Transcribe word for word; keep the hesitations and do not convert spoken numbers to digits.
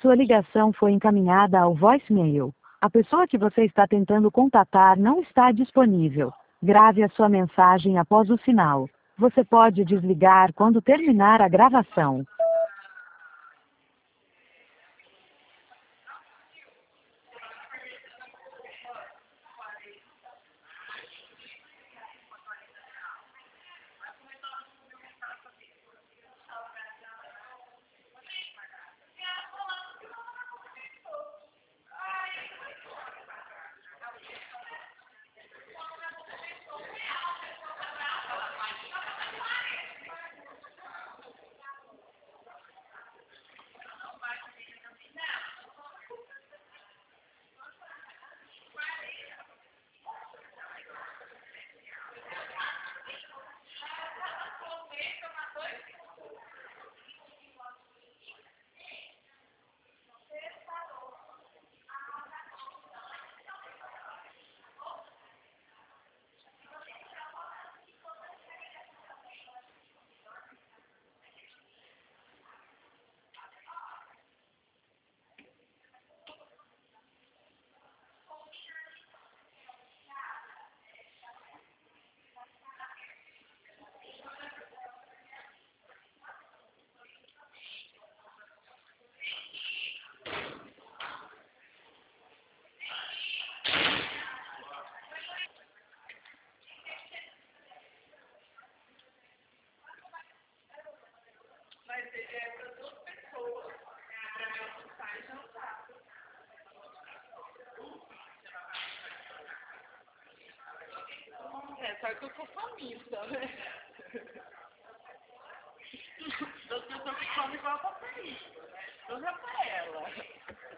Sua ligação foi encaminhada ao voicemail. A pessoa que você está tentando contatar não está disponível. Grave a sua mensagem após o sinal. Você pode desligar quando terminar a gravação. É, só que eu sou família, né? Das pessoas que comem igual a papel. Eu já pra ela.